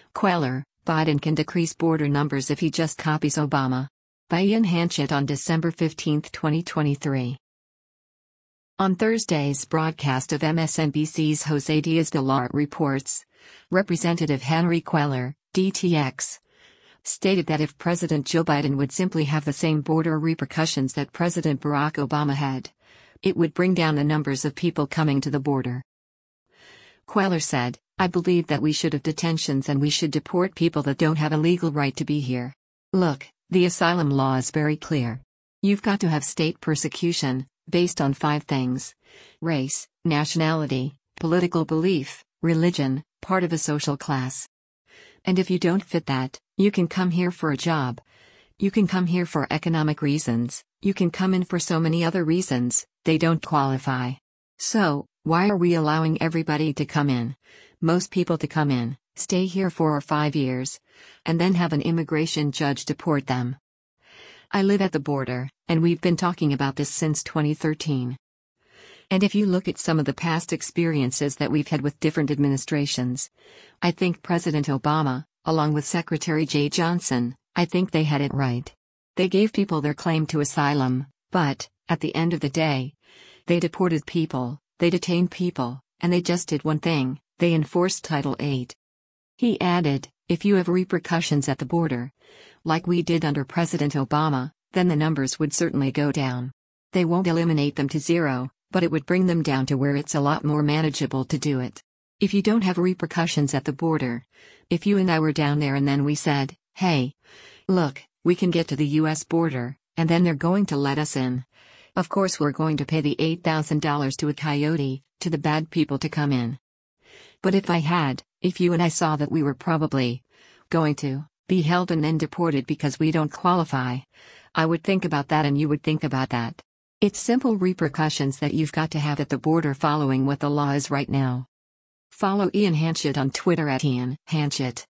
Queller, Biden can decrease border numbers if he just copies Obama. By Ian Hanchett on December 15, 2023. On Thursday's broadcast of MSNBC's Jose Diaz-Balart reports, Representative Henry Queller, DTX, stated that if President Joe Biden would simply have the same border repercussions that President Barack Obama had, it would bring down the numbers of people coming to the border. Queller said, "I believe that we should have detentions and we should deport people that don't have a legal right to be here. Look, the asylum law is very clear. You've got to have state persecution, based on 5 things: race, nationality, political belief, religion, part of a social class. And if you don't fit that, you can come here for a job. You can come here for economic reasons, you can come in for so many other reasons, they don't qualify. So, why are we allowing everybody to come in? Most people to come in, stay here 4 or 5 years, and then have an immigration judge deport them. I live at the border, and we've been talking about this since 2013. And if you look at some of the past experiences that we've had with different administrations, I think President Obama, along with Secretary Jeh Johnson, I think they had it right. They gave people their claim to asylum, but, at the end of the day, they deported people, they detained people, and they just did one thing: they enforced Title VIII. He added, if you have repercussions at the border, like we did under President Obama, then the numbers would certainly go down. They won't eliminate them to zero, but it would bring them down to where it's a lot more manageable to do it. If you don't have repercussions at the border, if you and I were down there and then we said, hey, look, we can get to the US border, and then they're going to let us in. Of course we're going to pay the $8,000 to a coyote, to the bad people to come in. But if you and I saw that we were probably going to be held and then deported because we don't qualify, I would think about that and you would think about that. It's simple repercussions that you've got to have at the border following what the law is right now." Follow Ian Hanchett on Twitter @Ian Hanchett.